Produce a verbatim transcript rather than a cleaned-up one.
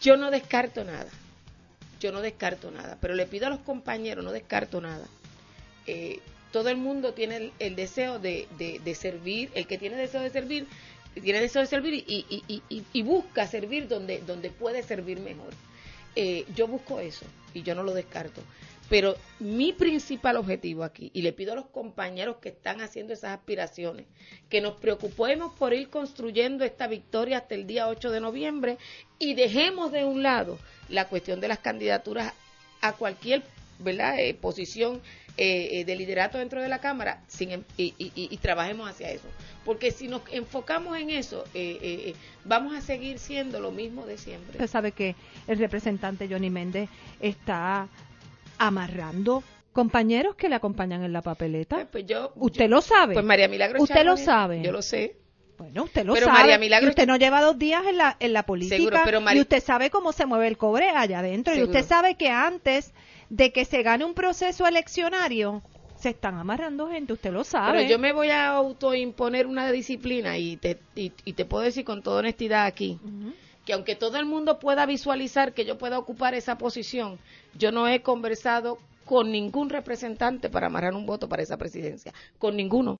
Yo no descarto nada, yo no descarto nada, pero le pido a los compañeros, no descarto nada. Eh, todo el mundo tiene el, el deseo de, de, de servir, el que tiene deseo de servir, tiene deseo de servir y, y, y, y, y busca servir donde, donde puede servir mejor. Eh, yo busco eso y yo no lo descarto. Pero mi principal objetivo aquí, y le pido a los compañeros que están haciendo esas aspiraciones, que nos preocupemos por ir construyendo esta victoria hasta el día ocho de noviembre y dejemos de un lado la cuestión de las candidaturas a cualquier, ¿verdad?, eh, posición eh, eh, de liderato dentro de la Cámara sin, y, y, y, y trabajemos hacia eso. Porque si nos enfocamos en eso, eh, eh, eh, vamos a seguir siendo lo mismo de siempre. Usted sabe que el representante Johnny Méndez está amarrando compañeros que le acompañan en la papeleta. Pues, pues yo, usted yo, lo sabe. Pues María Milagro usted Chávez, lo sabe. Yo lo sé. Bueno, usted lo pero sabe. María Milagro, y usted no lleva dos días en la en la política. Seguro, pero María, y usted sabe cómo se mueve el cobre allá adentro. Seguro. Y usted sabe que antes de que se gane un proceso eleccionario se están amarrando gente. Usted lo sabe. Pero yo me voy a autoimponer una disciplina y te y, y te puedo decir con toda honestidad aquí. Uh-huh. Que aunque todo el mundo pueda visualizar que yo pueda ocupar esa posición, yo no he conversado con ningún representante para amarrar un voto para esa presidencia, con ninguno.